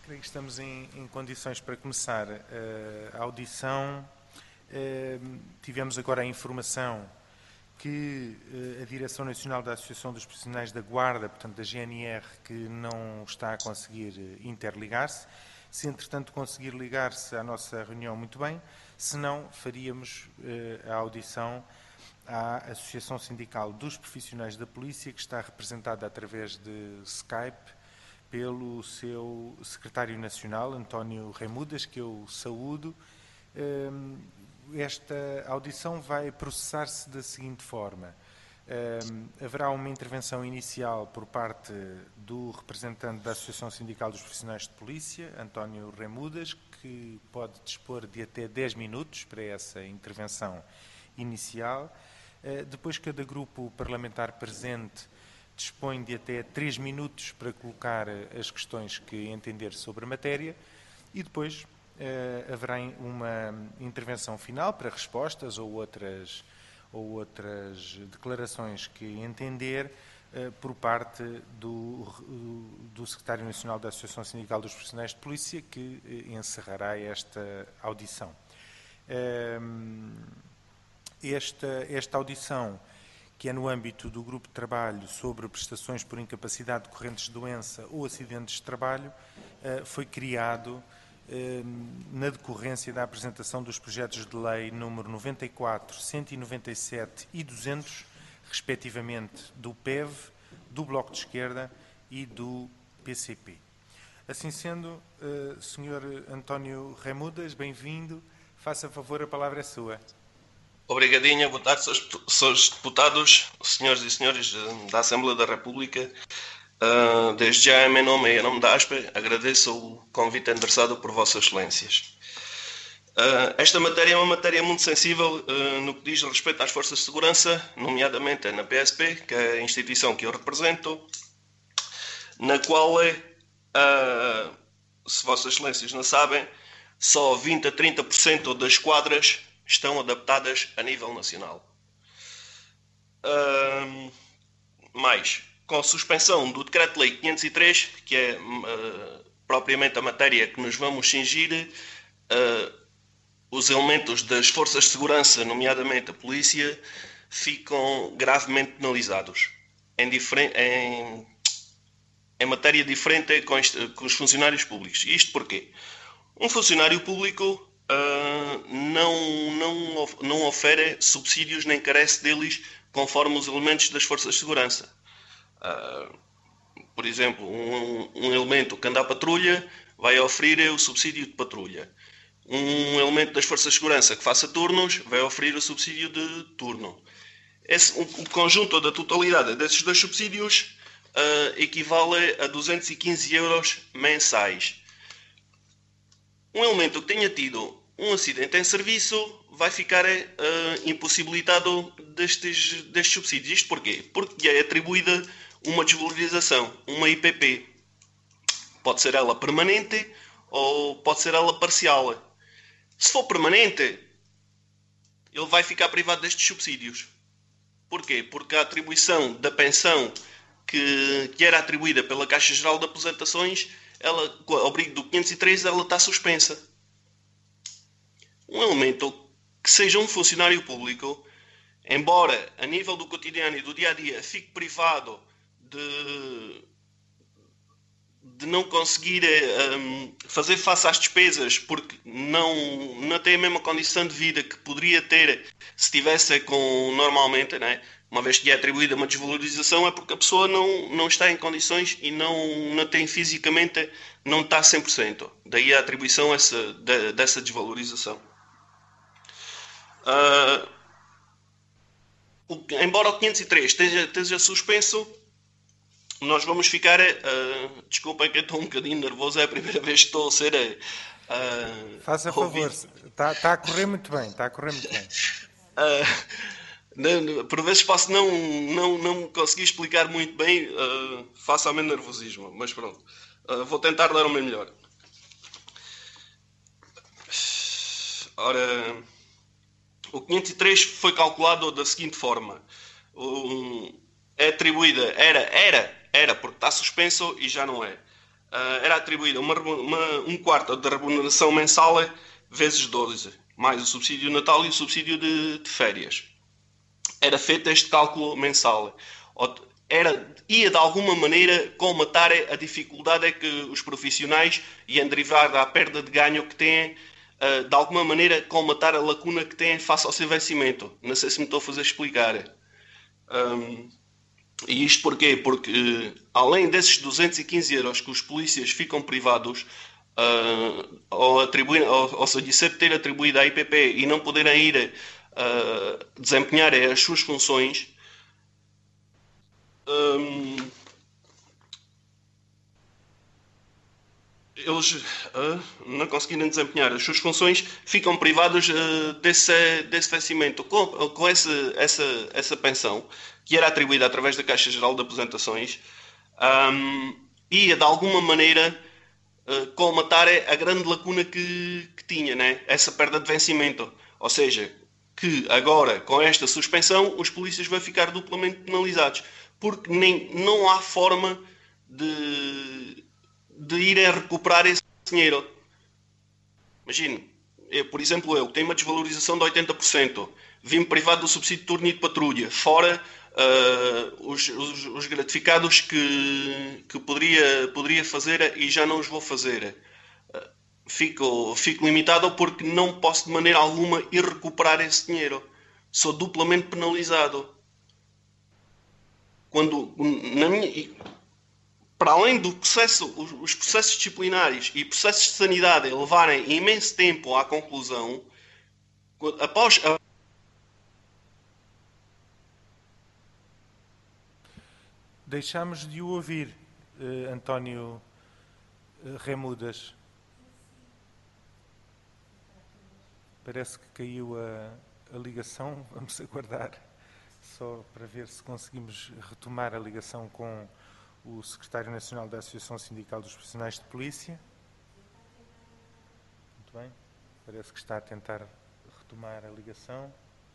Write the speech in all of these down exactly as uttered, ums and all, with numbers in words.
Creio que estamos em, em condições para começar uh, a audição. Uh, tivemos agora a informação que uh, a Direção Nacional da Associação dos Profissionais da Guarda, portanto da G N R, que não está a conseguir interligar-se. Se entretanto conseguir ligar-se à nossa reunião, muito bem. Se não, faríamos uh, a audição à Associação Sindical dos Profissionais da Polícia, que está representada através de Skype pelo seu secretário nacional, António Remudas, que eu saúdo. Esta audição vai processar-se da seguinte forma. Haverá uma intervenção inicial por parte do representante da Associação Sindical dos Profissionais de Polícia, António Remudas, que pode dispor de até dez minutos para essa intervenção inicial. Depois, cada grupo parlamentar presente dispõe de até três minutos para colocar as questões que entender sobre a matéria e depois eh, haverá uma intervenção final para respostas ou outras, ou outras declarações que entender eh, por parte do, do Secretário Nacional da Associação Sindical dos Profissionais de Polícia, que eh, encerrará esta audição. Eh, esta, esta audição, que é no âmbito do grupo de trabalho sobre prestações por incapacidade decorrentes de doença ou acidentes de trabalho, foi criado na decorrência da apresentação dos projetos de lei número noventa e quatro, cento e noventa e sete e duzentos, respectivamente do P E V, do Bloco de Esquerda e do P C P. Assim sendo, senhor António Remudas, bem-vindo. Faça favor, a palavra é sua. Obrigadinho, boa tarde, senhores deputados, senhores e senhores da Assembleia da República. Uh, desde já, em meu nome e em nome da A S P, agradeço o convite endereçado por Vossas Excelências. Uh, esta matéria é uma matéria muito sensível uh, no que diz respeito às forças de segurança, nomeadamente na P S P, que é a instituição que eu represento, na qual, é, uh, se Vossas Excelências não sabem, só vinte a trinta por cento das quadras estão adaptadas a nível nacional. Uh, mais, com a suspensão do Decreto-Lei quinhentos e três, que é uh, propriamente a matéria que nos vamos cingir, uh, os elementos das forças de segurança, nomeadamente a polícia, ficam gravemente penalizados em, em, em matéria diferente com, este, com os funcionários públicos. Isto porquê? Um funcionário público Uh, não, não, não ofere subsídios nem carece deles conforme os elementos das forças de segurança. Uh, por exemplo, um, um elemento que anda à patrulha vai oferecer o subsídio de patrulha. Um elemento das forças de segurança que faça turnos vai oferecer o subsídio de turno. Esse, o, o conjunto da totalidade desses dois subsídios uh, equivale a duzentos e quinze euros mensais. Um elemento que tenha tido um acidente em serviço vai ficar uh, impossibilitado destes, destes subsídios. Isto porquê? Porque é atribuída uma desvalorização, uma I P P. Pode ser ela permanente ou pode ser ela parcial. Se for permanente, ele vai ficar privado destes subsídios. Porquê? Porque a atribuição da pensão que, que era atribuída pela Caixa Geral de Aposentações, ela, ao abrigo do quinhentos e três, ela está suspensa. Um elemento que seja um funcionário público, embora a nível do cotidiano e do dia-a-dia fique privado de, de não conseguir um, fazer face às despesas porque não, não tem a mesma condição de vida que poderia ter se tivesse com normalmente, né? Uma vez que é atribuída uma desvalorização, é porque a pessoa não, não está em condições e não, não tem fisicamente, não está a cem por cento. Daí a atribuição essa, de, dessa desvalorização. Uh, o, embora o quinhentos e três esteja, esteja suspenso, nós vamos ficar... Uh, desculpem que eu estou um bocadinho nervoso, é a primeira vez que estou a ser... Uh, Faça favor, está, está a correr muito bem, está a correr muito bem. Uh, Por vezes posso não, não, não conseguir explicar muito bem uh, face ao meu nervosismo, mas pronto, uh, vou tentar dar o meu melhor. Ora, o quinhentos e três foi calculado da seguinte forma: o, é atribuída, era, era, era, porque está suspenso e já não é. era atribuída uma, uma, um quarto da remuneração mensal vezes doze, mais o subsídio de Natal e o subsídio de, de férias. Era feito este cálculo mensal. Era, ia de alguma maneira colmatar a dificuldade que os profissionais iam derivar da perda de ganho que têm, de alguma maneira colmatar a lacuna que têm face ao seu vencimento. Não sei se me estou a fazer explicar. Um, e isto porquê? Porque além desses duzentos e quinze euros que os polícias ficam privados uh, ao, atribuir, ao, ao se ter atribuído à I P P e não poderem ir uh, desempenhar as suas funções, um, eles uh, não conseguirem desempenhar as suas funções, ficam privados uh, desse, desse vencimento. Com, com esse, essa, essa pensão, que era atribuída através da Caixa Geral de Aposentações, um, ia de alguma maneira uh, colmatar a grande lacuna que, que tinha, né? Essa perda de vencimento. Ou seja, que agora, com esta suspensão, os polícias vão ficar duplamente penalizados. Porque nem, não há forma de, de irem recuperar esse dinheiro. Imagine, eu, por exemplo, eu tenho uma desvalorização de oitenta por cento, vim-me privado do subsídio de turno e de patrulha, fora uh, os, os, os gratificados que, que poderia, poderia fazer e já não os vou fazer. Uh, fico, fico limitado porque não posso de maneira alguma ir recuperar esse dinheiro. Sou duplamente penalizado. Quando, na minha, para além do processo, os processos disciplinares e processos de sanidade levarem imenso tempo à conclusão, após a... Deixámos de o ouvir, uh, António uh, Remudas. Parece que caiu a, a ligação. Vamos aguardar só para ver se conseguimos retomar a ligação com o Secretário Nacional da Associação Sindical dos Profissionais de Polícia. Muito bem. Parece que está a tentar retomar a ligação.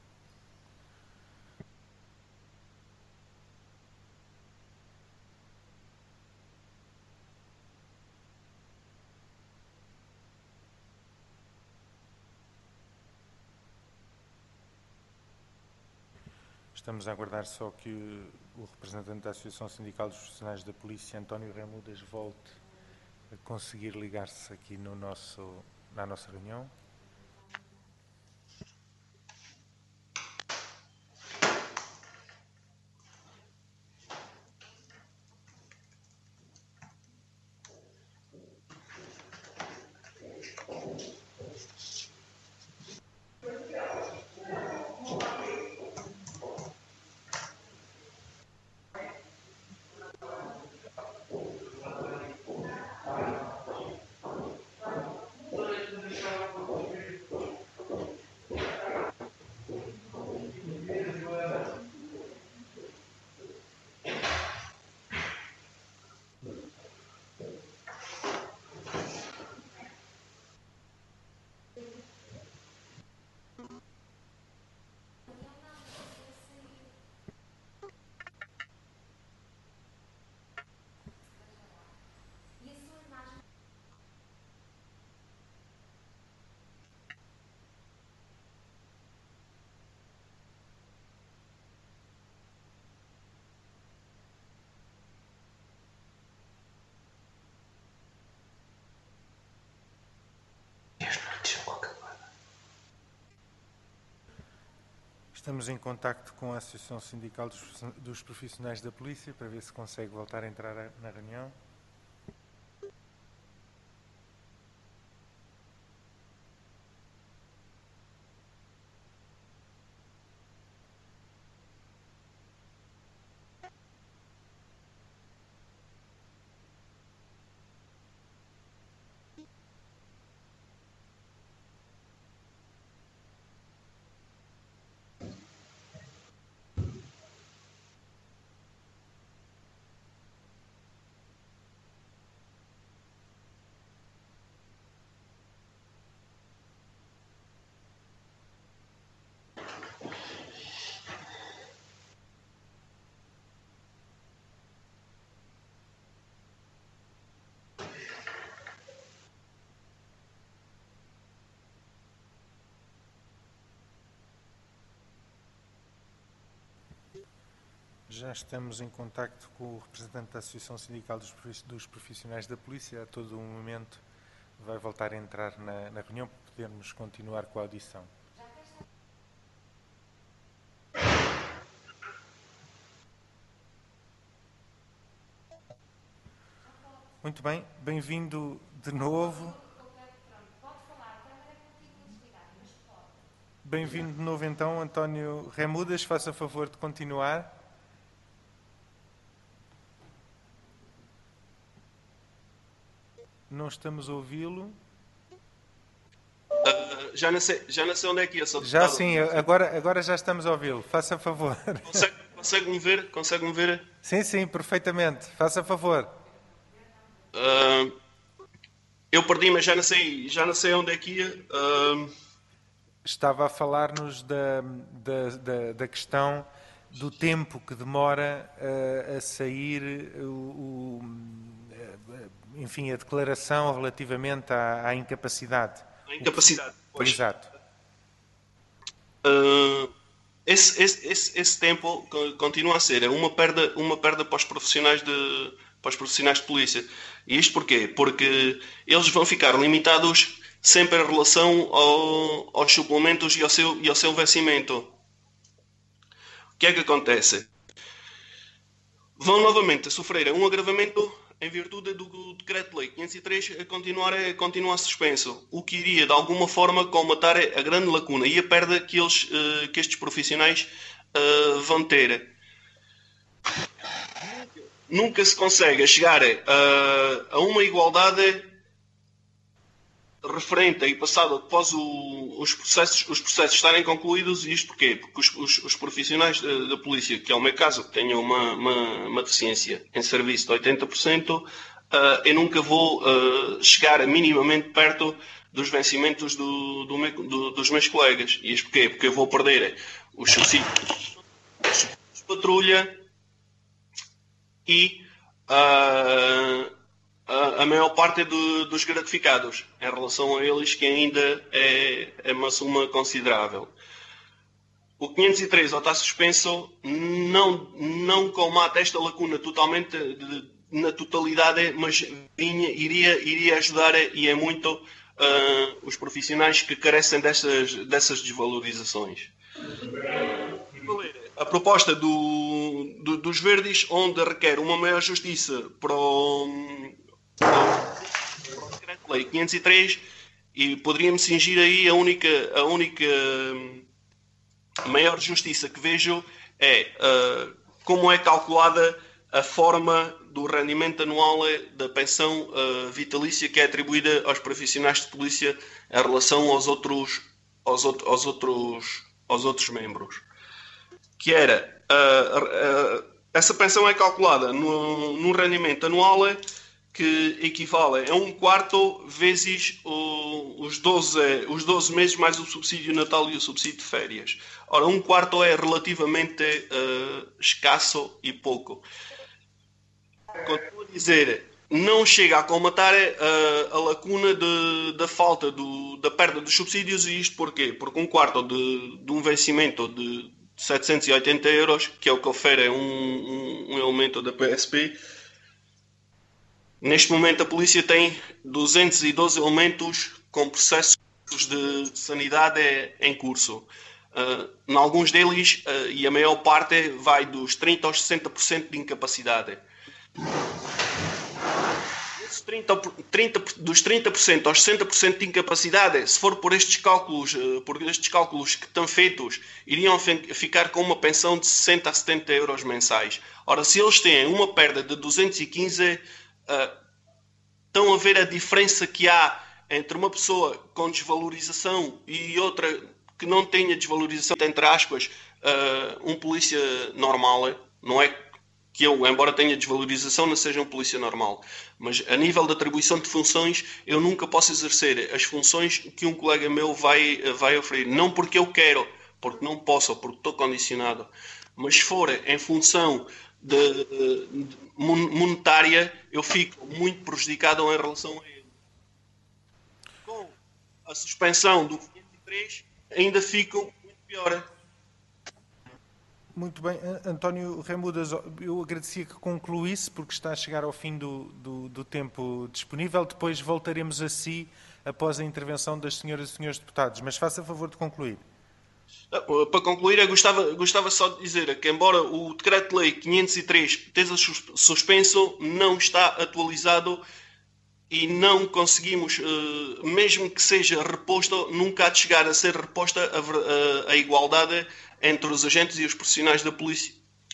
Estamos a aguardar só que o representante da Associação Sindical dos Profissionais da Polícia, António Remudas, volte a conseguir ligar-se aqui no nosso, na nossa reunião. Estamos em contacto com a Associação Sindical dos Profissionais da Polícia para ver se consegue voltar a entrar na reunião. Já estamos em contacto com o representante da Associação Sindical dos Profissionais da Polícia. A todo um momento vai voltar a entrar na, na reunião para podermos continuar com a audição. Muito bem, bem-vindo de novo. Bem-vindo de novo então, António Remudas, faça favor de continuar. Não estamos a ouvi-lo. Uh, já, não sei, já não sei onde é que é. Só já sim, agora, agora já estamos a ouvi-lo. Faça favor. Consegue, consegue-me ver? Consegue-me ver? Sim, sim, perfeitamente. Faça favor. Uh, eu perdi, mas já não sei, já não sei onde é que ia. Uh... Estava a falar-nos da, da, da, da questão do tempo que demora uh, a sair o, o, uh, enfim, a declaração relativamente à, à incapacidade. A incapacidade, pois. Exato. Uh, esse, esse, esse, esse tempo continua a ser uma perda, uma perda para os profissionais de, para os profissionais de polícia. E isto porquê? Porque eles vão ficar limitados sempre em relação ao, aos suplementos e ao, seu, e ao seu vencimento. O que é que acontece? Vão novamente a sofrer um agravamento em virtude do Decreto-Lei quinhentos e três a continuar, a continuar suspenso, o que iria de alguma forma colmatar a grande lacuna e a perda que, eles, que estes profissionais uh, vão ter. Nunca se consegue chegar a, a uma igualdade referente e passado após o, os, processos, os processos estarem concluídos. E isto porquê? Porque os, os, os profissionais da, da polícia, que é o meu caso, que tenham uma, uma, uma deficiência em serviço de oitenta por cento, uh, eu nunca vou uh, chegar minimamente perto dos vencimentos do, do meu, do, dos meus colegas. E isto porquê? Porque eu vou perder os subsídios de patrulha e uh, a maior parte do, dos gratificados em relação a eles, que ainda é, é uma soma considerável. O quinhentos e três, ao estar suspenso, não, não colmata esta lacuna totalmente, de, na totalidade, mas vinha, iria, iria ajudar, e é muito, uh, os profissionais que carecem dessas, dessas desvalorizações. A proposta do, do, dos Verdes, onde requer uma maior justiça para o Decreto-Lei quinhentos e três, e poderia-me cingir aí a única, a única maior justiça que vejo é uh, como é calculada a forma do rendimento anual da pensão uh, vitalícia que é atribuída aos profissionais de polícia em relação aos outros, aos, aos outros, aos outros membros. Que era, uh, uh, essa pensão é calculada no, no rendimento anual que equivale a um quarto vezes o, os, doze, os doze meses mais o subsídio natal e o subsídio de férias. Ora, um quarto é relativamente uh, escasso e pouco. Continuo a dizer, não chega a colmatar uh, a lacuna de, da falta do, da perda dos subsídios. E isto porquê? Porque um quarto de, de um vencimento de setecentos e oitenta euros, que é o que oferece um, um, um elemento da P S P, neste momento a polícia tem duzentos e doze elementos com processos de sanidade em curso. Uh, em alguns deles, uh, e a maior parte, vai dos trinta por cento aos sessenta por cento de incapacidade. Esses trinta, trinta, dos trinta por cento aos sessenta por cento de incapacidade, se for por estes cálculos, uh, por estes cálculos que estão feitos, iriam ficar com uma pensão de sessenta a setenta euros mensais. Ora, se eles têm uma perda de duzentos e quinze, Uh, estão a ver a diferença que há entre uma pessoa com desvalorização e outra que não tenha desvalorização, entre aspas, uh, um polícia normal. Não é que eu, embora tenha desvalorização, não seja um polícia normal, mas a nível de atribuição de funções, eu nunca posso exercer as funções que um colega meu vai, vai oferecer. Não porque eu quero, porque não posso, ou porque estou condicionado, mas se for em função de, de monetária, eu fico muito prejudicado em relação a ele. Com a suspensão do quinhentos e três, ainda fico muito pior. Muito bem. António Remudas, eu agradecia que concluísse, porque está a chegar ao fim do, do, do tempo disponível. Depois voltaremos a si após a intervenção das senhoras e senhores deputados. Mas faça favor de concluir. Para concluir, eu gostava, gostava só de dizer que, embora o Decreto-Lei quinhentos e três esteja suspenso, não está atualizado e não conseguimos, mesmo que seja reposto, nunca há de chegar a ser reposta a, a, a igualdade entre os agentes e os profissionais da polícia.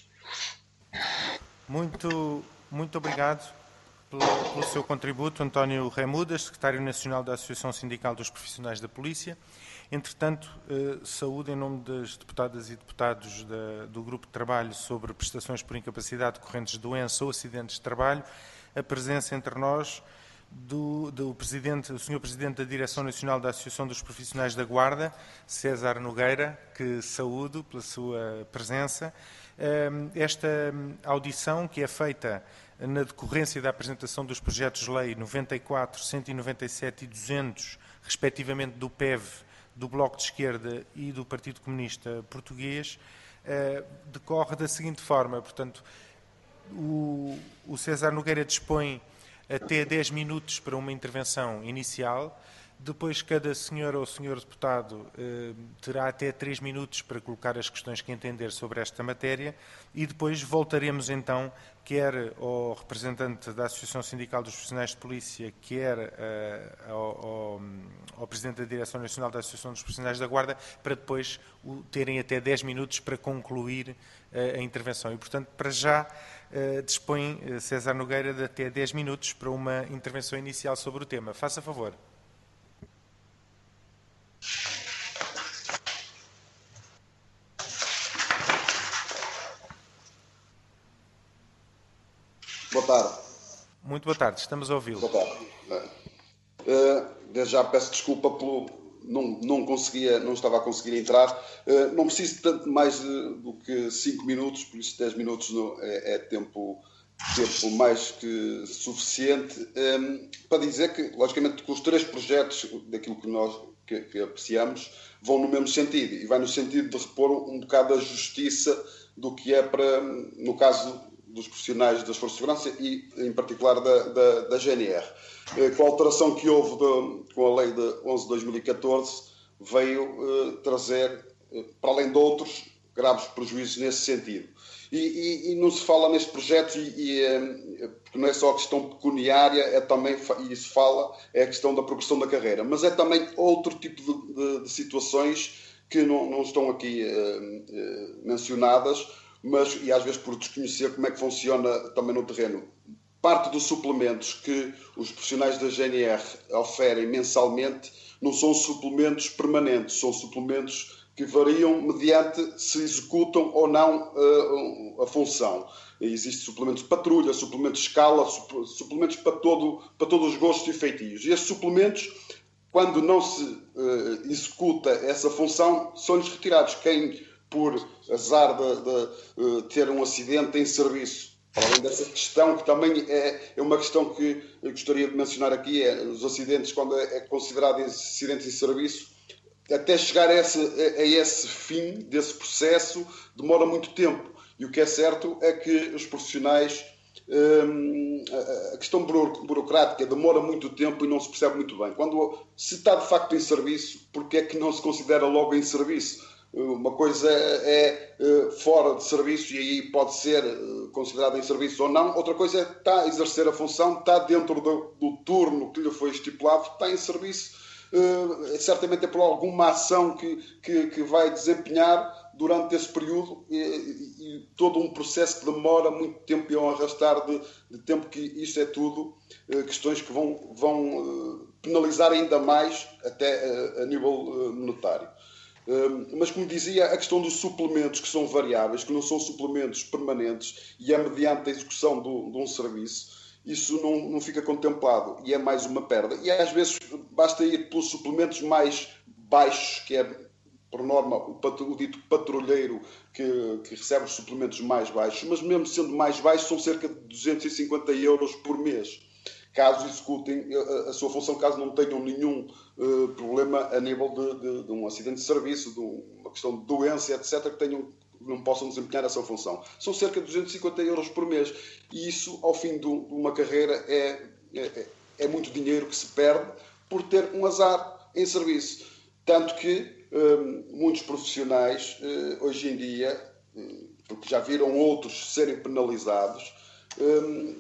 Muito, muito obrigado pelo, pelo seu contributo, António Remudas, Secretário Nacional da Associação Sindical dos Profissionais da Polícia. Entretanto, eh, saúde em nome das deputadas e deputados da, do Grupo de Trabalho sobre prestações por incapacidade decorrentes de doença ou acidentes de trabalho, a presença entre nós do, do presidente, o senhor Presidente da Direção Nacional da Associação dos Profissionais da Guarda, César Nogueira, que saúdo pela sua presença. Esta audição, que é feita na decorrência da apresentação dos projetos de lei noventa e quatro, cento e noventa e sete e duzentos, respectivamente do P E V, do Bloco de Esquerda e do Partido Comunista Português, decorre da seguinte forma. Portanto, o, o César Nogueira dispõe até dez minutos para uma intervenção inicial. Depois, cada senhora ou senhor deputado eh, terá até três minutos para colocar as questões que entender sobre esta matéria e depois voltaremos então, quer ao representante da Associação Sindical dos Profissionais de Polícia, quer eh, ao, ao, ao Presidente da Direção Nacional da Associação dos Profissionais da Guarda, para depois o, terem até dez minutos para concluir eh, a intervenção. E, portanto, para já eh, dispõe eh, César Nogueira de até dez minutos para uma intervenção inicial sobre o tema. Faça favor. Boa tarde. Muito boa tarde, estamos a ouvi-lo. Boa tarde. Uh, desde já peço desculpa pelo... Não, não conseguia, não estava a conseguir entrar. Uh, não preciso tanto mais uh, do que cinco minutos, por isso dez minutos não, é, é tempo, tempo mais que suficiente. Um, para dizer que, logicamente, que os três projetos daquilo que nós que, que apreciamos vão no mesmo sentido. E vai no sentido de repor um, um bocado a justiça do que é para, no caso dos profissionais das Forças de Segurança e, em particular, da, da, da G N R. Com a alteração que houve de, com a Lei de onze de dois mil e catorze, veio uh, trazer, uh, para além de outros, graves prejuízos nesse sentido. E, e, e não se fala neste projeto, e, e, uh, porque não é só a questão pecuniária, é também, e se fala, é a questão da progressão da carreira, mas é também outro tipo de, de, de situações que não, não estão aqui uh, uh, mencionadas, mas, e às vezes por desconhecer como é que funciona também no terreno. Parte dos suplementos que os profissionais da G N R oferem mensalmente não são suplementos permanentes, são suplementos que variam mediante se executam ou não uh, a função. Existem suplementos de patrulha, suplementos de escala, suplementos para, todo, para todos os gostos e feitios. E estes suplementos, quando não se uh, executa essa função, são-lhes retirados. Quem, por azar de, de uh, ter um acidente em serviço, além dessa questão, que também é, é uma questão que eu gostaria de mencionar aqui, é os acidentes, quando é, é considerado acidentes em serviço, até chegar a esse, a, a esse fim desse processo, demora muito tempo. E o que é certo é que os profissionais, hum, a, a questão burocrática demora muito tempo e não se percebe muito bem. Quando se está de facto em serviço, porque é que não se considera logo em serviço? Uma coisa é, é fora de serviço e aí pode ser considerado em serviço ou não. Outra coisa é está a exercer a função, está dentro do, do turno que lhe foi estipulado, está em serviço. É, certamente é por alguma ação que, que, que vai desempenhar durante esse período e, e, e todo um processo que demora muito tempo e um arrastar de, de tempo, que isto é tudo questões que vão, vão penalizar ainda mais até a nível monetário. Mas, como dizia, a questão dos suplementos, que são variáveis, que não são suplementos permanentes e é mediante a execução do, de um serviço, isso não, não fica contemplado e é mais uma perda. E às vezes basta ir pelos suplementos mais baixos, que é, por norma, o, patru, o dito patrulheiro que, que recebe os suplementos mais baixos, mas mesmo sendo mais baixos são cerca de duzentos e cinquenta euros por mês, caso executem a, a sua função, caso não tenham nenhum uh, problema a nível de, de, de um acidente de serviço, de uma questão de doença, etcétera, que tenham não possam desempenhar essa função. São cerca de duzentos e cinquenta euros por mês. E isso, ao fim de uma carreira, é, é, é muito dinheiro que se perde por ter um azar em serviço. Tanto que hum, muitos profissionais, hum, hoje em dia, hum, porque já viram outros serem penalizados, hum,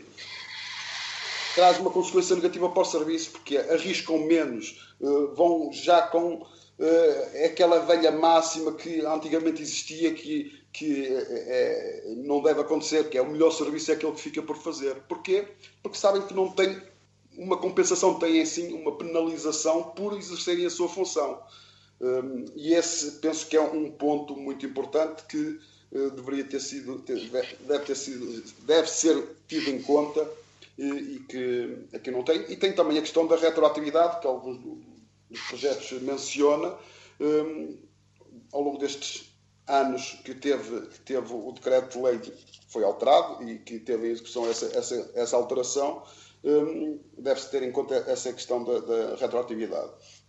traz uma consequência negativa para o serviço, porque arriscam menos, hum, vão já com uh, aquela velha máxima que antigamente existia, que, que é, não deve acontecer, que é o melhor serviço é aquele que fica por fazer. Porquê? Porque sabem que não tem uma compensação, têm sim uma penalização por exercerem a sua função. Um, e esse penso que é um ponto muito importante que uh, deveria ter sido, ter, deve, ter sido, deve ser tido em conta e, e que aqui não tem. E tem também a questão da retroatividade, que alguns dos projetos menciona. Um, ao longo destes anos que teve, que teve o decreto-lei foi alterado e que teve em execução essa, essa, essa alteração, um, deve-se ter em conta essa questão da, da retroatividade.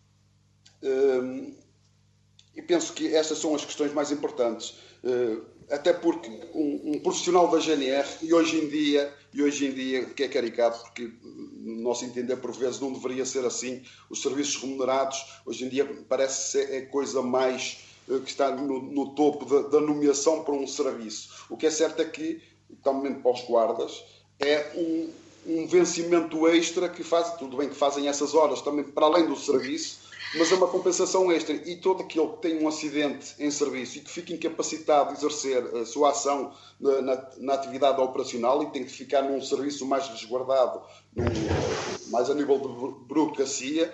Um, e penso que estas são as questões mais importantes, uh, até porque um, um profissional da G N R, e hoje em dia, e hoje em dia que é caricato, porque no nosso entender por vezes não deveria ser assim, os serviços remunerados hoje em dia parece ser a coisa mais uh, que está no, no topo da, da nomeação para um serviço. O que é certo é que, também para os guardas, é um, um vencimento extra que faz, tudo bem que fazem essas horas também para além do serviço, mas é uma compensação extra. E todo aquele que tem um acidente em serviço e que fica incapacitado de exercer a sua ação na, na, na atividade operacional e tem que ficar num serviço mais resguardado, num, mais a nível de burocracia,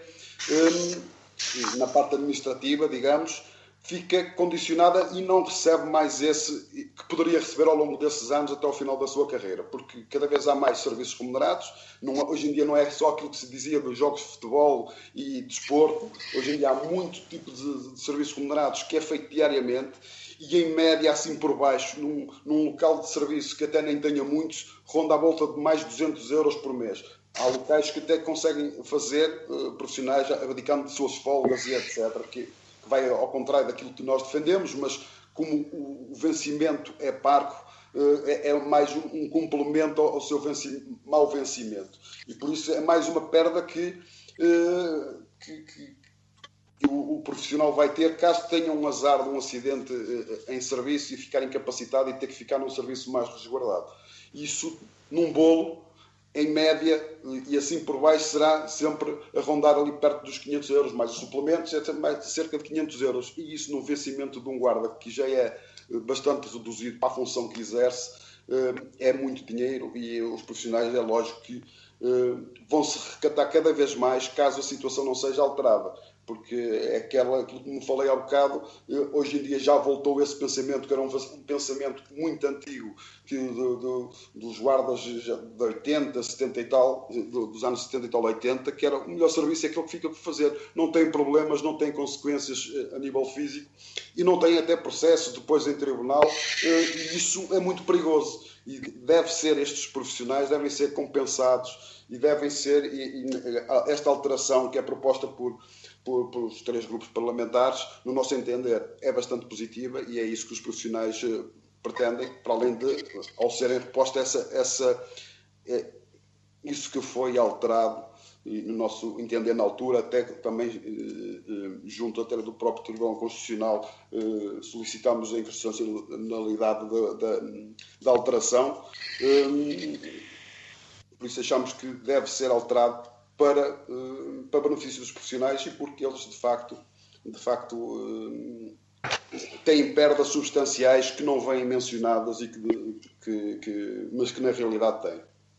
um, na parte administrativa, digamos, fica condicionada e não recebe mais esse que poderia receber ao longo desses anos até ao final da sua carreira, porque cada vez há mais serviços remunerados. Não, hoje em dia não é só aquilo que se dizia dos jogos de futebol e desporto, hoje em dia há muito tipo de, de serviços remunerados que é feito diariamente e em média assim por baixo, num, num local de serviço que até nem tenha muitos, ronda à volta de mais de duzentos euros por mês. Há locais que até conseguem fazer, uh, profissionais abdicando de suas folgas e etcétera, que que vai ao contrário daquilo que nós defendemos, mas como o vencimento é parco, é mais um complemento ao seu vencimento, mau vencimento. E por isso é mais uma perda que, que, que, que o, o profissional vai ter caso tenha um azar de um acidente em serviço e ficar incapacitado e ter que ficar num serviço mais resguardado. Isso, num bolo, em média, e assim por baixo, será sempre a rondar ali perto dos quinhentos euros, mais os suplementos, é mais cerca de quinhentos euros. E isso no vencimento de um guarda, que já é bastante reduzido para a função que exerce, é muito dinheiro e os profissionais, é lógico que vão se recatar cada vez mais caso a situação não seja alterada. Porque é aquela, aquilo que me falei há bocado, hoje em dia já voltou esse pensamento, que era um, um pensamento muito antigo, que do, do, dos guardas de oitenta, setenta e tal, do, dos anos setenta e tal, oitenta, que era o melhor serviço é aquele que fica por fazer. Não tem problemas, não tem consequências a nível físico e não tem até processo depois em tribunal, e isso é muito perigoso. E deve ser, estes profissionais devem ser compensados e devem ser, e, e esta alteração que é proposta por Por, pelos três grupos parlamentares, no nosso entender, é bastante positiva e é isso que os profissionais uh, pretendem, para além de, ao serem reposta essa, essa, é, isso que foi alterado, e no nosso entender na altura, até também uh, uh, junto até do próprio Tribunal Constitucional, uh, solicitámos a inconstitucionalidade da, da, da alteração, um, por isso achamos que deve ser alterado Para, para benefício dos profissionais e porque eles, de facto, de facto têm perdas substanciais que não vêm mencionadas, e que, que, que, mas que na realidade têm.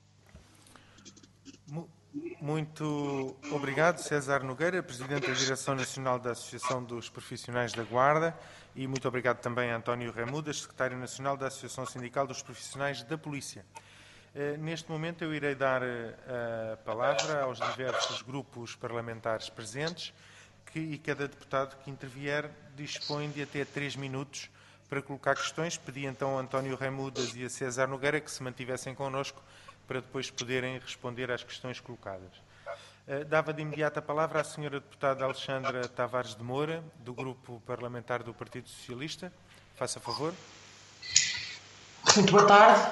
Muito obrigado, César Nogueira, Presidente da Direção Nacional da Associação dos Profissionais da Guarda, e muito obrigado também a António Remudas, Secretário Nacional da Associação Sindical dos Profissionais da Polícia. Neste momento eu irei dar a palavra aos diversos grupos parlamentares presentes que, e cada deputado que intervier dispõe de até três minutos para colocar questões. Pedi então a António Remudas e a César Nogueira que se mantivessem connosco para depois poderem responder às questões colocadas. Dava de imediato a palavra à senhora deputada Alexandra Tavares de Moura, do grupo parlamentar do Partido Socialista. Faça favor. Muito boa tarde.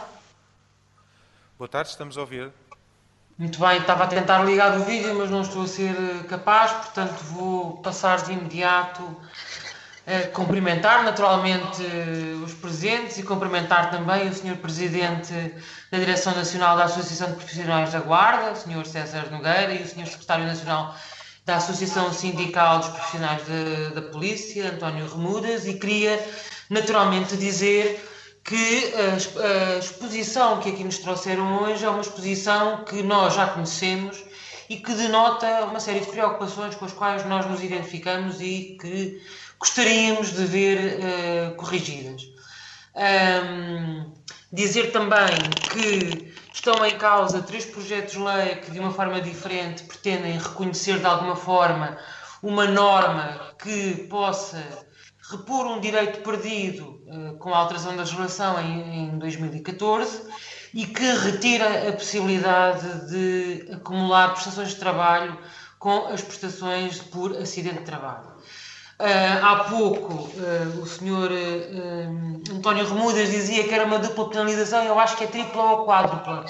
Boa tarde, estamos a ouvir. Muito bem, estava a tentar ligar o vídeo, mas não estou a ser capaz, portanto vou passar de imediato a cumprimentar naturalmente os presentes e cumprimentar também o senhor Presidente da Direção Nacional da Associação de Profissionais da Guarda, o senhor César Nogueira, e o senhor Secretário Nacional da Associação Sindical dos Profissionais de, da Polícia, António Remudas, e queria naturalmente dizer que a, a exposição que aqui nos trouxeram hoje é uma exposição que nós já conhecemos e que denota uma série de preocupações com as quais nós nos identificamos e que gostaríamos de ver uh, corrigidas. Um, dizer também que estão em causa três projetos de lei que de uma forma diferente pretendem reconhecer de alguma forma uma norma que possa repor um direito perdido uh, com a alteração da legislação em, em dois mil e catorze e que retira a possibilidade de acumular prestações de trabalho com as prestações por acidente de trabalho. Uh, há pouco uh, o senhor uh, António Remudas dizia que era uma dupla penalização, eu acho que é tripla ou quádrupla.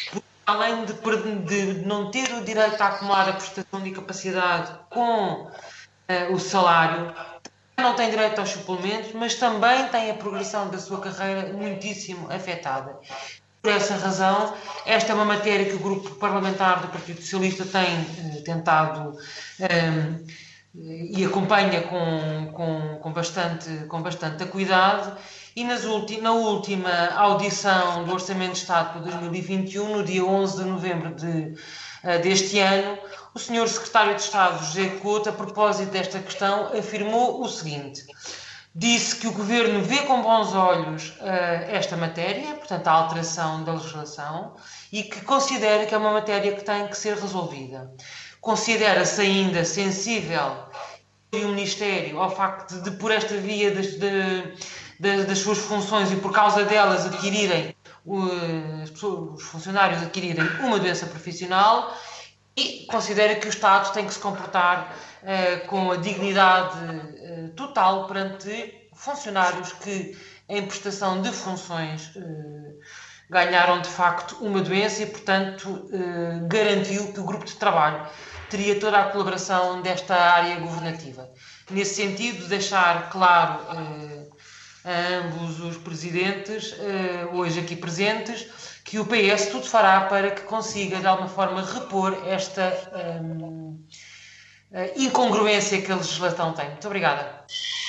Além de, de não ter o direito a acumular a prestação de incapacidade com uh, o salário, não tem direito aos suplementos, mas também tem a progressão da sua carreira muitíssimo afetada. Por essa razão, esta é uma matéria que o grupo parlamentar do Partido Socialista tem uh, tentado um, e acompanha com, com, com, bastante, com bastante cuidado, e nas ulti, na última audição do Orçamento de Estado para dois mil e vinte e um, no dia onze de novembro de, uh, deste ano, o senhor Secretário de Estado, José Couto, a propósito desta questão, afirmou o seguinte: disse que o Governo vê com bons olhos uh, esta matéria, portanto a alteração da legislação, e que considera que é uma matéria que tem que ser resolvida. Considera-se ainda sensível e o Ministério ao facto de, de por esta via das, de, de, das suas funções e por causa delas adquirirem, uh, as pessoas, os funcionários adquirirem uma doença profissional, e considera que o Estado tem que se comportar uh, com a dignidade uh, total perante funcionários que, em prestação de funções, uh, ganharam de facto uma doença e, portanto, uh, garantiu que o grupo de trabalho teria toda a colaboração desta área governativa. Nesse sentido, deixar claro uh, a ambos os presidentes, uh, hoje aqui presentes, que o P S tudo fará para que consiga, de alguma forma, repor esta um, incongruência que a legislação tem. Muito obrigada.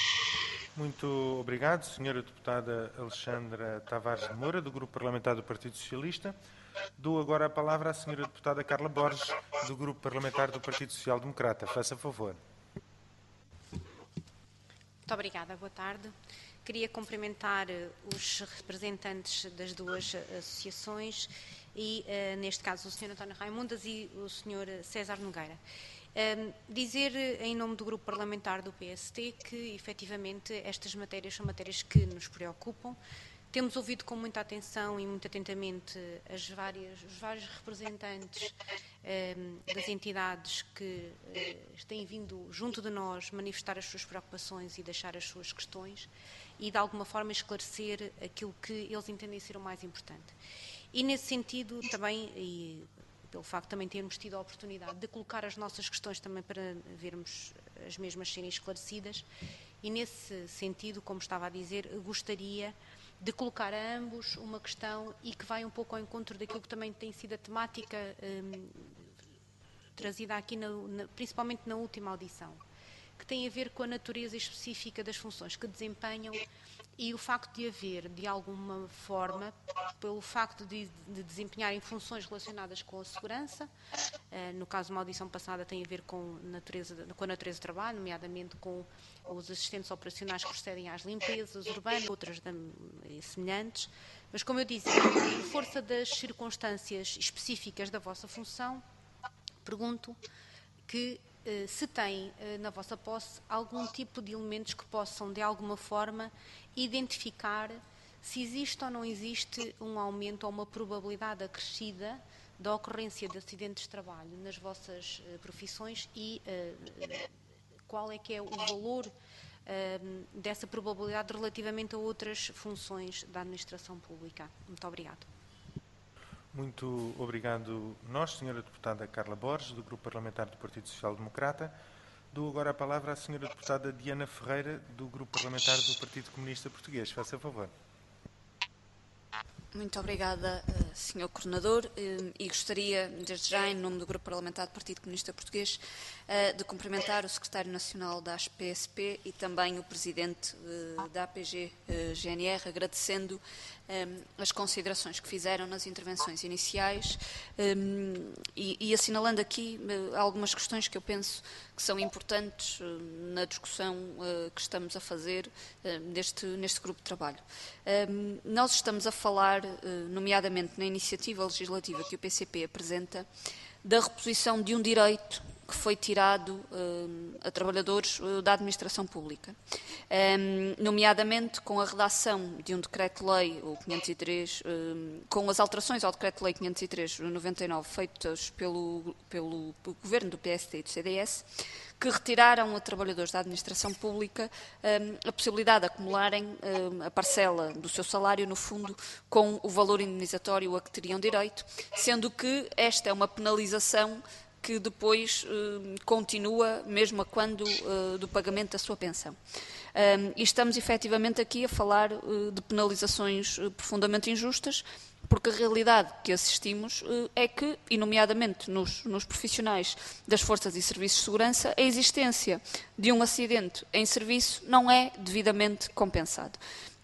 Muito obrigado, senhora Deputada Alexandra Tavares de Moura, do Grupo Parlamentar do Partido Socialista. Dou agora a palavra à senhora Deputada Carla Borges, do Grupo Parlamentar do Partido Social Democrata. Faça favor. Muito obrigada, boa tarde. Queria cumprimentar os representantes das duas associações e, uh, neste caso, o senhor António Raimundas e o senhor César Nogueira. Um, dizer, em nome do Grupo Parlamentar do P S T, que, efetivamente, estas matérias são matérias que nos preocupam. Temos ouvido com muita atenção e muito atentamente as várias, os vários representantes um, das entidades que uh, têm vindo junto de nós manifestar as suas preocupações e deixar as suas questões e, de alguma forma, esclarecer aquilo que eles entendem ser o mais importante. E, nesse sentido, também, e pelo facto de também termos tido a oportunidade de colocar as nossas questões também para vermos as mesmas serem esclarecidas, e, nesse sentido, como estava a dizer, gostaria de colocar a ambos uma questão e que vai um pouco ao encontro daquilo que também tem sido a temática um, trazida aqui, na, na, principalmente na última audição, que tem a ver com a natureza específica das funções que desempenham e o facto de haver, de alguma forma, pelo facto de, de desempenharem funções relacionadas com a segurança, uh, no caso de uma audição passada tem a ver com, natureza, com a natureza do trabalho, nomeadamente com os assistentes operacionais que procedem às limpezas urbanas, outras semelhantes, mas, como eu disse, por força das circunstâncias específicas da vossa função, pergunto que se tem na vossa posse algum tipo de elementos que possam, de alguma forma, identificar se existe ou não existe um aumento ou uma probabilidade acrescida da ocorrência de acidentes de trabalho nas vossas profissões e uh, qual é que é o valor dessa probabilidade relativamente a outras funções da administração pública. Muito obrigado. Muito obrigado nós, senhora deputada Carla Borges, do Grupo Parlamentar do Partido Social Democrata. Dou agora a palavra à senhora deputada Diana Ferreira, do Grupo Parlamentar do Partido Comunista Português. Faça favor. Muito obrigada, senhor Coordenador, e gostaria, desde já, em nome do Grupo Parlamentar do Partido Comunista Português, de cumprimentar o Secretário Nacional da A S P S P e também o Presidente da A P G G N R, agradecendo as considerações que fizeram nas intervenções iniciais e, e assinalando aqui algumas questões que eu penso que são importantes na discussão que estamos a fazer neste, neste grupo de trabalho. Nós estamos a falar, nomeadamente na iniciativa legislativa que o P C P apresenta, da reposição de um direito que foi tirado uh, a trabalhadores uh, da administração pública, um, nomeadamente com a redação de um decreto-lei, o quinhentos e três, um, com as alterações ao decreto-lei quinhentos e três noventa e nove feitas pelo, pelo, pelo Governo do P S D e do C D S, que retiraram a trabalhadores da administração pública um, a possibilidade de acumularem um, a parcela do seu salário, no fundo, com o valor indenizatório a que teriam direito, sendo que esta é uma penalização que depois uh, continua mesmo a quando uh, do pagamento da sua pensão. Um, e estamos efetivamente aqui a falar uh, de penalizações uh, profundamente injustas, porque a realidade que assistimos uh, é que, e nomeadamente nos, nos profissionais das forças e serviços de segurança, a existência de um acidente em serviço não é devidamente compensado.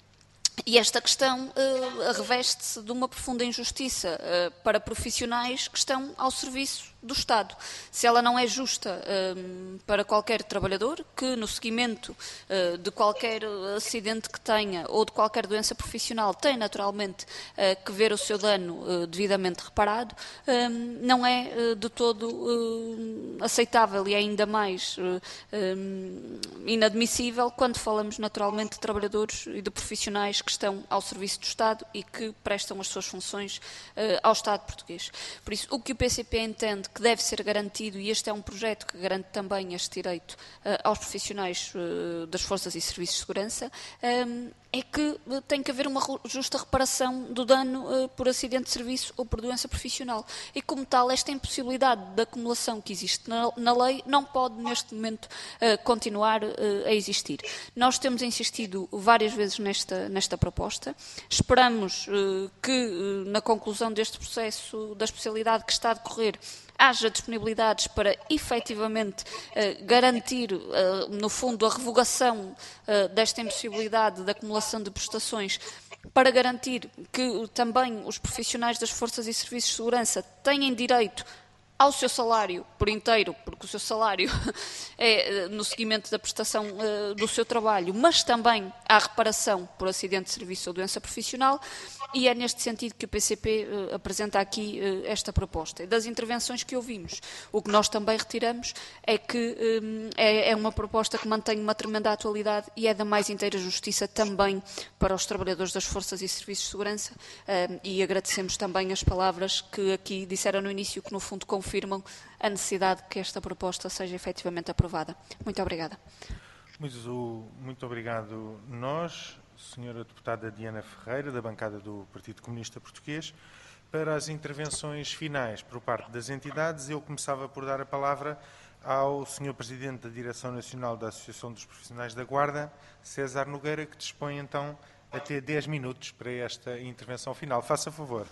E esta questão uh, reveste-se de uma profunda injustiça uh, para profissionais que estão ao serviço do Estado. Se ela não é justa um, para qualquer trabalhador que, no seguimento uh, de qualquer acidente que tenha ou de qualquer doença profissional, tem naturalmente uh, que ver o seu dano uh, devidamente reparado, um, não é uh, de todo uh, aceitável e é ainda mais uh, um, inadmissível quando falamos naturalmente de trabalhadores e de profissionais que estão ao serviço do Estado e que prestam as suas funções uh, ao Estado português. Por isso, o que o P C P entende que deve ser garantido, e este é um projeto que garante também este direito uh, aos profissionais uh, das forças e serviços de segurança, um, é que tem que haver uma justa reparação do dano uh, por acidente de serviço ou por doença profissional. E, como tal, esta impossibilidade de acumulação que existe na, na lei não pode, neste momento, uh, continuar uh, a existir. Nós temos insistido várias vezes nesta, nesta proposta. Esperamos uh, que, uh, na conclusão deste processo da especialidade que está a decorrer, haja disponibilidades para, efetivamente, eh, garantir, eh, no fundo, a revogação eh, desta impossibilidade de acumulação de prestações, para garantir que também os profissionais das forças e serviços de segurança tenham direito ao seu salário por inteiro, porque o seu salário é no seguimento da prestação uh, do seu trabalho, mas também à reparação por acidente de serviço ou doença profissional, e é neste sentido que o P C P uh, apresenta aqui uh, esta proposta. E das intervenções que ouvimos, o que nós também retiramos é que um, é, é uma proposta que mantém uma tremenda atualidade e é da mais inteira justiça também para os trabalhadores das forças e serviços de segurança, uh, e agradecemos também as palavras que aqui disseram no início, que no fundo confirmam a necessidade de que esta proposta seja efetivamente aprovada. Muito obrigada. Muito, muito obrigado nós, senhora deputada Diana Ferreira, da bancada do Partido Comunista Português. Para as intervenções finais por parte das entidades, eu começava por dar a palavra ao senhor Presidente da Direção Nacional da Associação dos Profissionais da Guarda, César Nogueira, que dispõe então até dez minutos para esta intervenção final. Faça favor.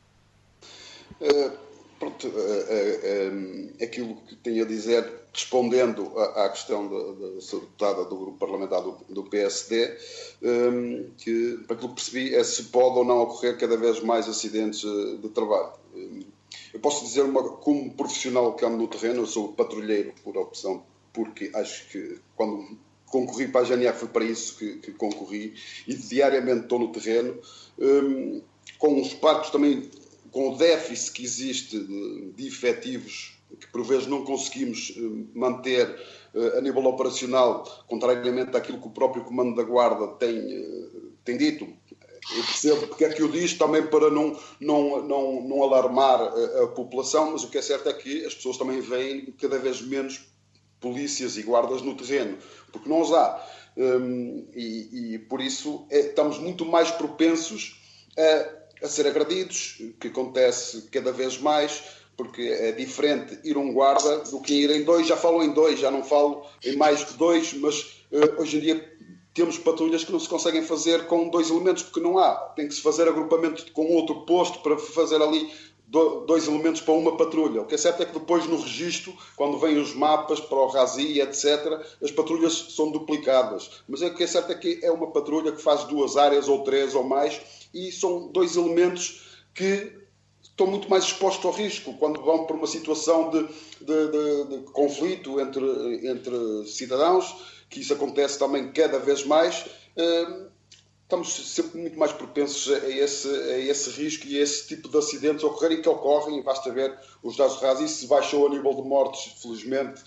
Uh... Pronto, é, é, é aquilo que tenho a dizer, respondendo à, à questão da, da sua deputada do grupo parlamentar do, do P S D, um, que, para aquilo que percebi, é se pode ou não ocorrer cada vez mais acidentes de trabalho. Eu posso dizer, uma, como profissional que ando no terreno, eu sou patrulheiro por opção, porque acho que quando concorri para a G N R foi para isso que, que concorri, e diariamente estou no terreno, um, com os partos também, com o déficit que existe de, de efetivos, que por vezes não conseguimos manter uh, a nível operacional, contrariamente àquilo que o próprio Comando da Guarda tem, uh, tem dito. Eu percebo porque é que o diz, também para não, não, não, não alarmar a, a população, mas o que é certo é que as pessoas também veem cada vez menos polícias e guardas no terreno, porque não os há. Um, e, e por isso é, estamos muito mais propensos a, a ser agredidos, que acontece cada vez mais, porque é diferente ir um guarda do que ir em dois. Já falo em dois, já não falo em mais que dois, mas uh, hoje em dia temos patrulhas que não se conseguem fazer com dois elementos, porque não há. Tem que se fazer agrupamento com outro posto para fazer ali dois elementos para uma patrulha. O que é certo é que depois no registro, quando vêm os mapas para o RASI, etcétera, as patrulhas são duplicadas. Mas o que é certo é que é uma patrulha que faz duas áreas, ou três, ou mais, e são dois elementos que estão muito mais expostos ao risco quando vão para uma situação de, de, de, de conflito entre, entre cidadãos, que isso acontece também cada vez mais. Estamos sempre muito mais propensos a esse, a esse risco e a esse tipo de acidentes ocorrerem, que ocorrem, e basta ver os dados de RASI. Se baixou a nível de mortes, felizmente,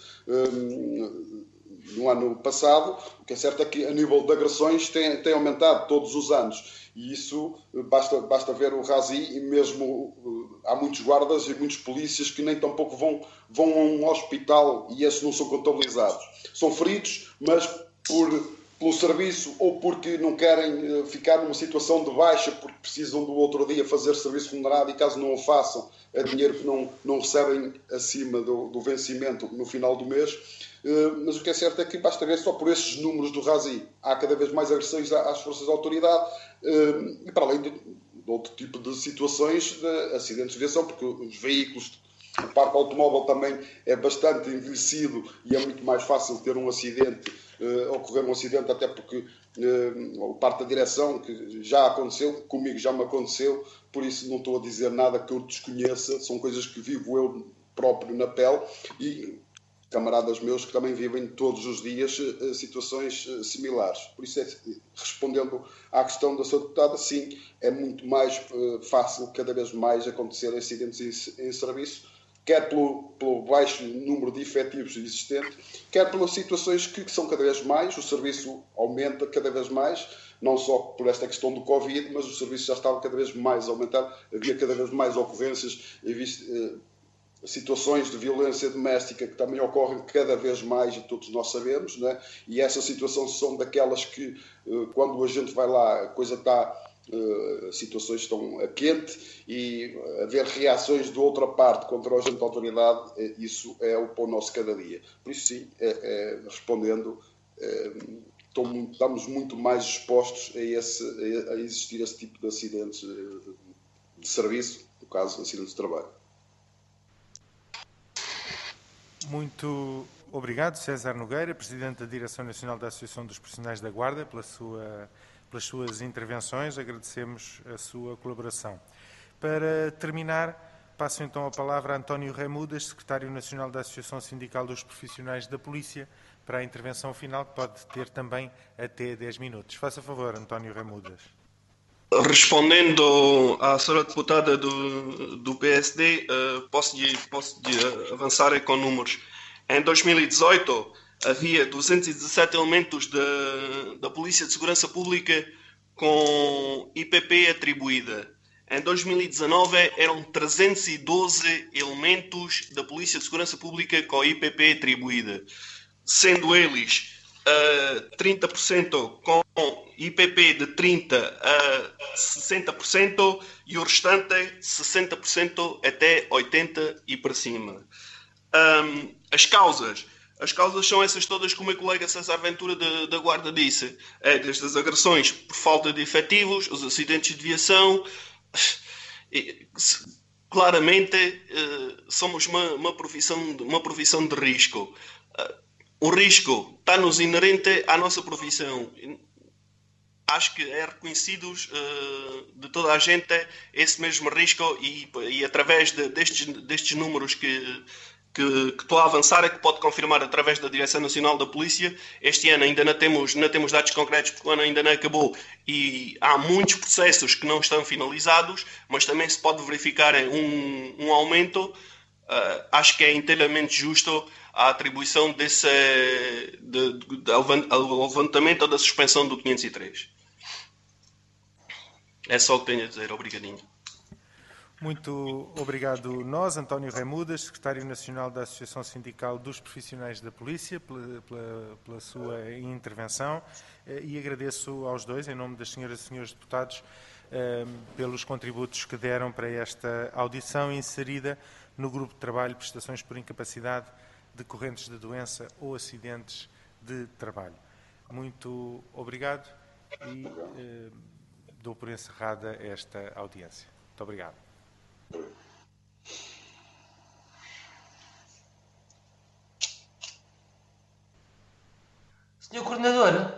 um, no ano passado. O que é certo é que a nível de agressões tem, tem aumentado todos os anos, e isso basta, basta ver o RASI, e mesmo uh, há muitos guardas e muitos polícias que nem tampouco vão, vão a um hospital, e esses não são contabilizados. São feridos, mas por... pelo serviço, ou porque não querem ficar numa situação de baixa, porque precisam do outro dia fazer serviço remunerado, e caso não o façam, é dinheiro que não, não recebem acima do, do vencimento no final do mês. Mas o que é certo é que basta ver só por estes números do RASI. Há cada vez mais agressões às forças de autoridade, e para além de, de outro tipo de situações, de acidentes de viação, porque os veículos... O parque automóvel também é bastante envelhecido, e é muito mais fácil ter um acidente, uh, ocorrer um acidente, até porque uh, o parte da direção, que já aconteceu, comigo já me aconteceu, por isso não estou a dizer nada que eu desconheça, são coisas que vivo eu próprio na pele, e camaradas meus que também vivem todos os dias uh, situações uh, similares. Por isso, é, respondendo à questão da sua deputada, sim, é muito mais uh, fácil cada vez mais acontecer acidentes em, em serviço, quer pelo, pelo baixo número de efetivos existentes, quer pelas situações que, que são cada vez mais, o serviço aumenta cada vez mais, não só por esta questão do Covid, mas o serviço já estava cada vez mais a aumentar, havia cada vez mais ocorrências, eh, situações de violência doméstica que também ocorrem cada vez mais, e todos nós sabemos, né? E essas situações são daquelas que, eh, quando a gente vai lá, a coisa está... Uh, situações estão a quente, e haver reações de outra parte contra o agente da autoridade, é, isso é o pão nosso cada dia. Por isso, sim, é, é, respondendo, é, muito, estamos muito mais expostos a, esse, a, a existir esse tipo de acidentes de serviço, no caso, acidentes de trabalho. Muito obrigado, César Nogueira, Presidente da Direção Nacional da Associação dos Profissionais da Guarda, pela sua... pelas suas intervenções, agradecemos a sua colaboração. Para terminar, passo então a palavra a António Remudas, Secretário Nacional da Associação Sindical dos Profissionais da Polícia, para a intervenção final, que pode ter também até dez minutos. Faça favor, António Remudas. Respondendo à senhora deputada do, do P S D, uh, posso, posso avançar com números. Em dois mil e dezoito, havia duzentos e dezassete elementos da, da Polícia de Segurança Pública com I P P atribuída. Em dois mil e dezanove eram trezentos e doze elementos da Polícia de Segurança Pública com I P P atribuída, sendo eles uh, trinta por cento com I P P de trinta por cento a sessenta por cento e o restante sessenta por cento até oitenta por cento e para cima. Um, as causas. As causas são essas todas que o meu colega César Ventura da, da Guarda disse. É desde as agressões por falta de efetivos, os acidentes de viação. E, claramente, uh, somos uma, uma, profissão, uma profissão de risco. Uh, o risco está-nos inerente à nossa profissão. Acho que é reconhecido uh, de toda a gente esse mesmo risco, e, e através de, destes, destes números que... Que, que estou a avançar, é que pode confirmar através da Direção Nacional da Polícia. Este ano ainda não temos, não temos dados concretos, porque o ano ainda não acabou e há muitos processos que não estão finalizados, mas também se pode verificar um, um aumento. Uh, acho que é inteiramente justo a atribuição desse de, de, de, ao levantamento ou da suspensão do quinhentos e três. É só o que tenho a dizer. Obrigadinho. Muito obrigado nós, António Raimudas, Secretário Nacional da Associação Sindical dos Profissionais da Polícia, pela, pela, pela sua intervenção, e agradeço aos dois, em nome das senhoras e senhores deputados, pelos contributos que deram para esta audição inserida no Grupo de Trabalho Prestações por Incapacidade decorrentes de doença ou acidentes de trabalho. Muito obrigado e eh, dou por encerrada esta audiência. Muito obrigado. senhor Coordenador.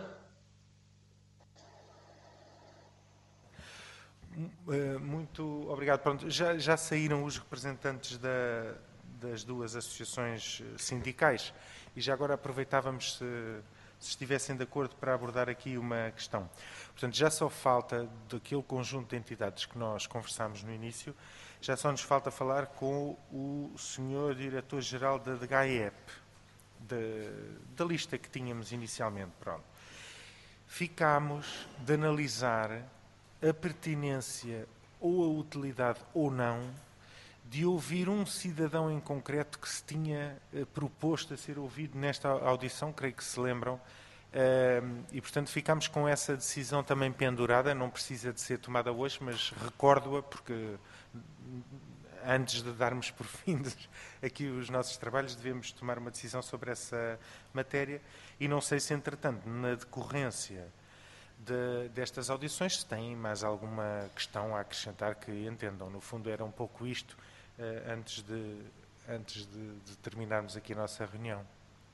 Muito obrigado. Pronto, já, já saíram os representantes da, das duas associações sindicais e já agora aproveitávamos, se, se estivessem de acordo, para abordar aqui uma questão. Portanto, já só falta daquele conjunto de entidades que nós conversámos no início, já só nos falta falar com o senhor Diretor-Geral da D G A E P, da, da lista que tínhamos inicialmente. Pronto. Ficámos de analisar a pertinência ou a utilidade ou não de ouvir um cidadão em concreto que se tinha eh, proposto a ser ouvido nesta audição, creio que se lembram, eh, e portanto ficámos com essa decisão também pendurada, não precisa de ser tomada hoje, mas recordo-a porque antes de darmos por fim aqui os nossos trabalhos devemos tomar uma decisão sobre essa matéria e não sei se entretanto na decorrência De, destas audições, se têm mais alguma questão a acrescentar que entendam. No fundo, era um pouco isto uh, antes, de, antes de, de terminarmos aqui a nossa reunião.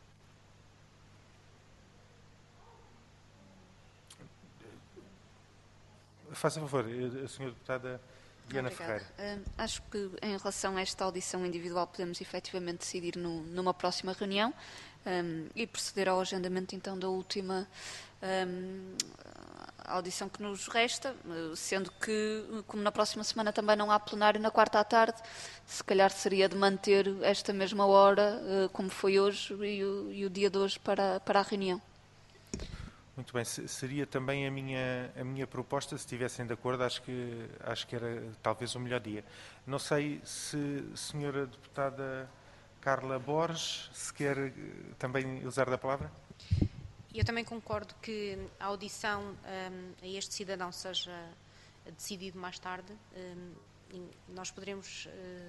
Faça favor, a senhora deputada Diana Obrigada. Ferreira. Uh, acho que em relação a esta audição individual podemos efetivamente decidir no, numa próxima reunião um, e proceder ao agendamento então da última um, audição que nos resta, sendo que, como na próxima semana também não há plenário na quarta à tarde, se calhar seria de manter esta mesma hora, como foi hoje, e o, e o dia de hoje para, para a reunião. Muito bem, seria também a minha, a minha proposta, se estivessem de acordo, acho que, acho que era talvez o melhor dia. Não sei se a senhora deputada Carla Borges, se quer também usar da palavra? Eu também concordo que a audição um, a este cidadão seja decidido mais tarde. Um, nós poderemos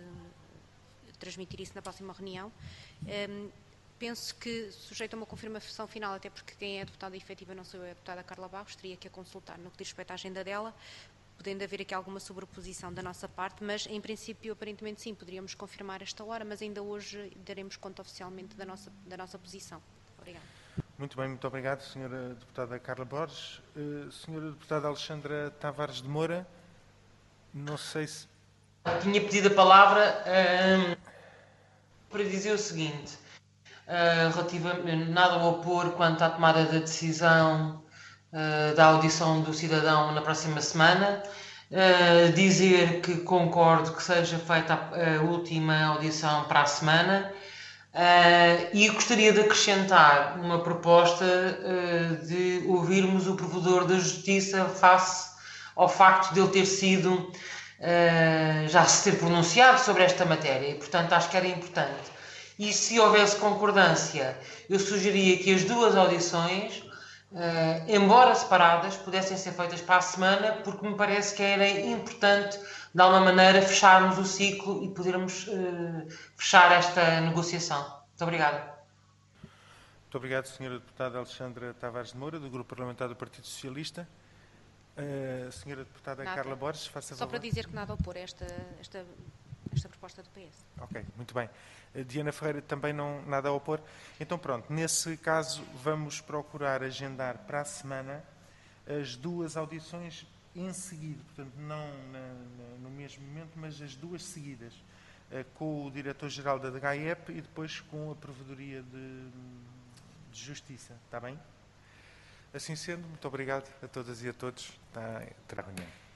uh, transmitir isso na próxima reunião. Um, penso que, sujeito a uma confirmação final, até porque quem é a deputada efetiva não sou eu, a deputada Carla Barros, teria que a consultar no que diz respeito à agenda dela, podendo haver aqui alguma sobreposição da nossa parte, mas em princípio, aparentemente sim, poderíamos confirmar esta hora, mas ainda hoje daremos conta oficialmente da nossa, da nossa posição. Obrigada. Muito bem, muito obrigado, senhora deputada Carla Borges. Uh, senhora deputada Alexandra Tavares de Moura, não sei se... Tinha pedido a palavra uh, para dizer o seguinte, uh, relativamente nada a opor quanto à tomada da decisão uh, da audição do cidadão na próxima semana, uh, dizer que concordo que seja feita a, a última audição para a semana. Uh, e gostaria de acrescentar uma proposta uh, de ouvirmos o Provedor da Justiça face ao facto de ele ter sido, uh, já se ter pronunciado sobre esta matéria e, portanto, acho que era importante. E se houvesse concordância, eu sugeria que as duas audições, uh, embora separadas, pudessem ser feitas para a semana, porque me parece que era importante de alguma maneira fecharmos o ciclo e podermos uh, fechar esta negociação. Muito obrigado. Muito obrigado, senhora deputada Alexandra Tavares de Moura, do Grupo Parlamentar do Partido Socialista. Uh, senhora deputada nada. Carla Borges, faça Só favor. para dizer que nada a opor a esta, esta, esta proposta do P S. Ok, muito bem. Uh, Diana Ferreira também não nada a opor. Então pronto, nesse caso vamos procurar agendar para a semana as duas audições em seguida, portanto, não na, na, no mesmo momento, mas as duas seguidas, uh, com o Diretor-Geral da D G A E P e depois com a Provedoria de, de Justiça. Está bem? Assim sendo, muito obrigado a todas e a todos. Está, terá reunião.